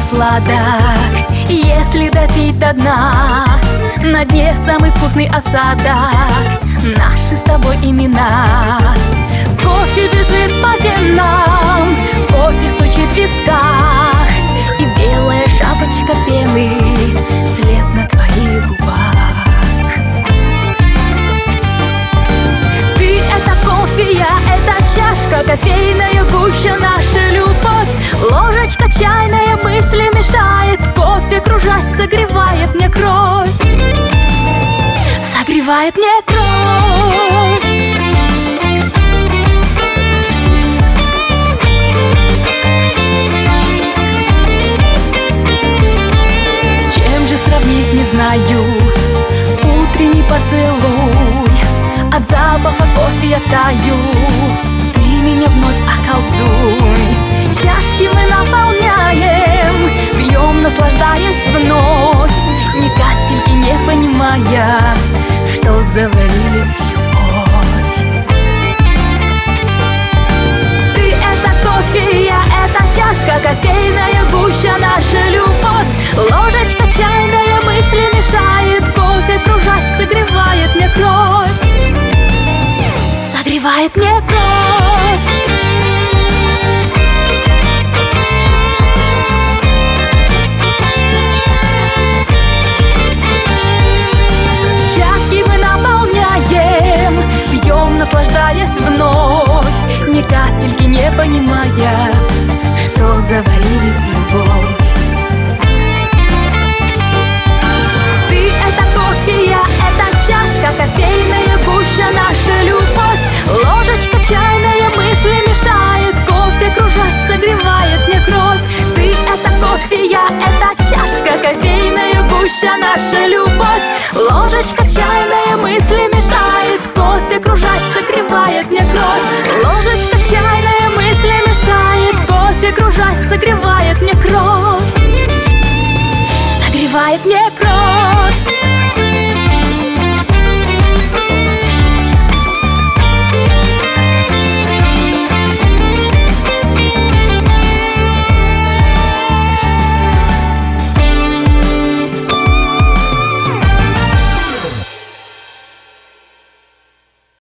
сладок, если допить до дна. На дне самый вкусный осадок, наши с тобой имена. Кофе бежит по венам, кофе стучит в висках, и белая шапочка пены, след на твоих губах. Ты — это кофе, я — это чашка, кофейная гуща, наша любовь. Ложечка чайная мысли мешает, кофе, кружась, согревает мне кровь. Согревает мне кровь. С чем же сравнить, не знаю, утренний поцелуй. От запаха кофе я таю, ты меня вновь околдуй. Чашки мы наполняем, пьем, наслаждаясь вновь, ни капельки не понимая, что заварили любовь. Ты — это кофе, я — это чашка, кофейная гуща, наша любовь. Ложечка чайная мысли мешает, кофе, кружась, согревает мне кровь. Согревает мне кровь. Чашки мы наполняем, пьем, наслаждаясь вновь, ни капельки не понимая, что заварили любовь. Ты — это кофе, я — это чашка, кофейная гуща, наша любовь. Ложечка чайная мысли мешает, кофе, кружась, согревает мне кровь. Ты — это кофе, я — это чашка, кофейная гуща, наша любовь. Ложечка чайная мысли мешает,